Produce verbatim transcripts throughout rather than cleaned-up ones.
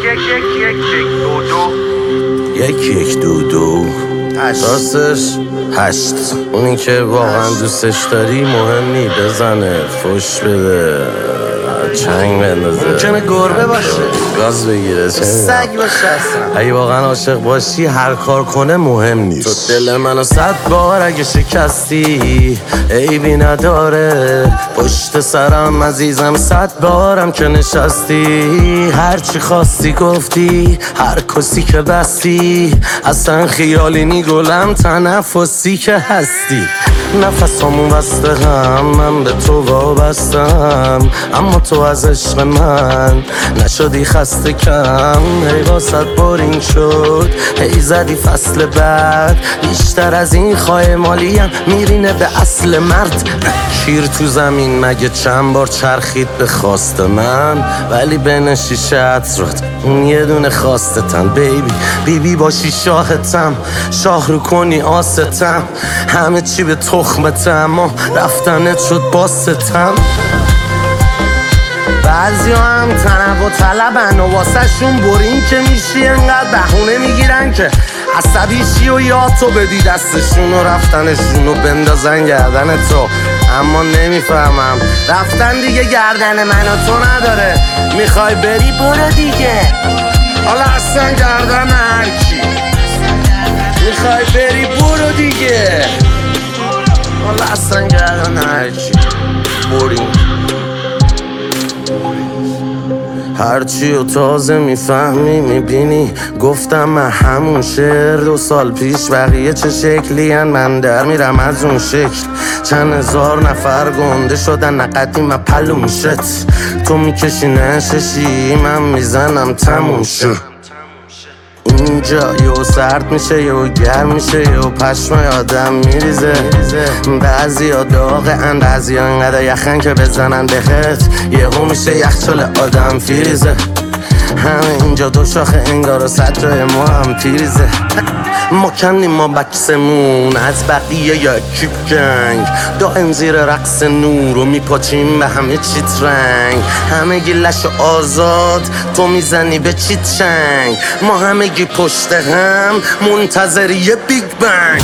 یک یک یک یک دو دو یک یک دو دو راستش هشت. اونی که واقعا دوستش داری مهم نی، بزنه فش بده چنگ بندازه، ممکنه گربه باشه، گاز بگیره، سگ باشه. اصلا اگه واقعا عاشق باشی هر کار کنه مهم نیست. تو دل منو صد بار اگه شکستی عیبی نداره، پشت سرم عزیزم صد بارم که نشستی، هرچی خواستی گفتی، هر کسی که بستی، اصلا خیالی نی گلم تنفسی که هستی. نفسامون بسته هم، من به تو وابستم، اما تو از عشق من نشدی خسته کم. هی واسد بورینگ شد، هی زدی فصل بعد، بیشتر از این خواه مالیم میرینه به اصل مرد. شیر تو زمین مگه چند بار چرخید به خواست من، ولی بین شیشه عطرات اون یه دونه خواستتم. بیبی بیبی باشی شاهتم، شاه رو کنی آستم، همه چی به تخمتم، اما رفتنت شد باستم. بعضی هم تنوع طلبن و واسه شون برین که میشی انقدر بهونه میگیرن که عصبی شی و یاد تو بدی دستشون و رفتنشون و بندازن گردن تو. اما نمیفهمم رفتن دیگه گردن من و تو نداره، میخوای بری برو دیگه، حالا اصلا گردن هرکی. میخوای بری برو دیگه، حالا اصلا گردن هرکی. بریم هرچی و تازه میفهمی میبینی، گفتم من همون شعر دو سال پیش، بقیه چه شکلی هن من در میرم از اون شکل. چند هزار نفر گنده شدن نقدی من پلوم شد، تو میکشی نششی من میزنم تموم شد. اینجا یو سرد میشه یو گرم میشه یو پشمای آدم میریزه، بعضی ها داغه ان بعضی ها انقدر یخن که بزنن بهت یهو میشه یخچال آدم فریزه. همه اینجا دو شاخه انگار و صد جای ما هم پیریزه. ما کنیم ما بکسمون از بقیه یکی گنگ، دائم زیر رقص نور و میپاچیم به همه چیت رنگ. همه گی لش آزاد تو میزنی به چیت چنگ، ما همه گی پشت هم منتظر یه بیگ بنگ.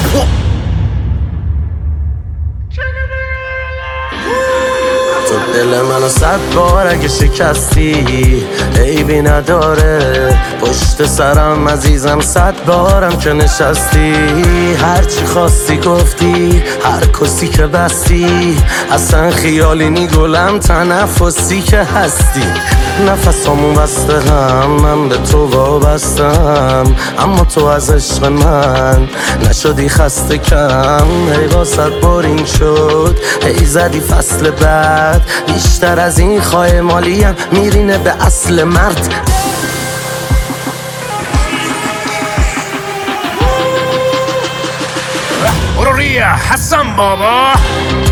تو دل منو صد بار اگه شکستی عیبی نداره، پشت سرم عزیزم صد بارم که نشستی، هرچی خواستی گفتی، هر کسی که بستی، اصلا خیالی نی گلم تنفسی که هستی. نفسامون بسته هم، من به تو وابستم، اما تو از عشق من نشدی خسته کم. هی واسد بورینگ شد، هی زدی فصل بعد، بیشتر از این خواه مالیم میرینه به اصل مرد. برو ریا حسن بابا.